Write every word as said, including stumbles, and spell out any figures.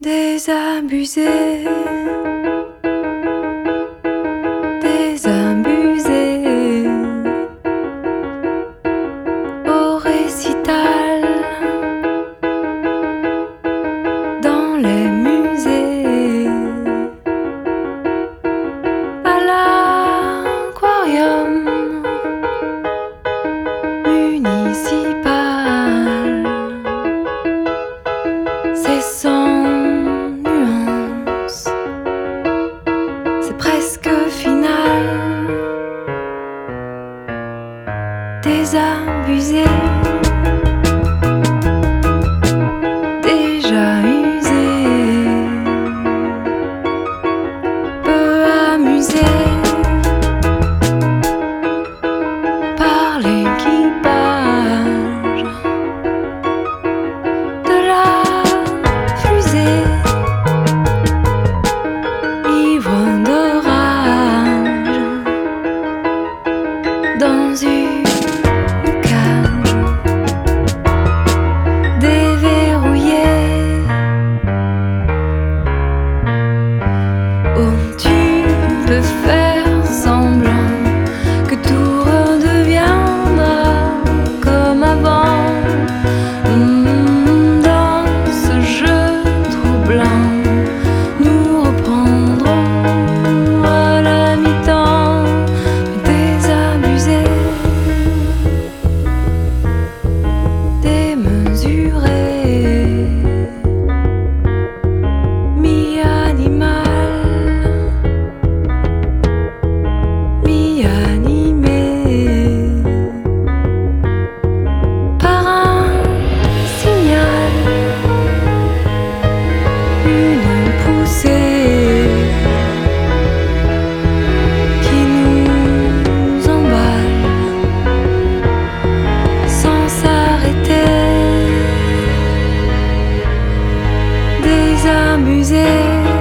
Désabusé, désabusé, au récital, dans les musées, à l'aquarium municipal, c'est sans nuance, c'est presque final. Désabusé, déjà usé, peu amusé par l'équipage de la fusée, ivre de rage dans une cage déverrouillée. Oh, tu peux faire semblant que tout redeviendra comme avant. Mmh, dans ce jeu troublant, nous reprendrons à la mi-temps. Désabusé, démesuré, mi-animal, mi-animé, par un signal, une poussée qui nous emballe sans s'arrêter. Désabusé.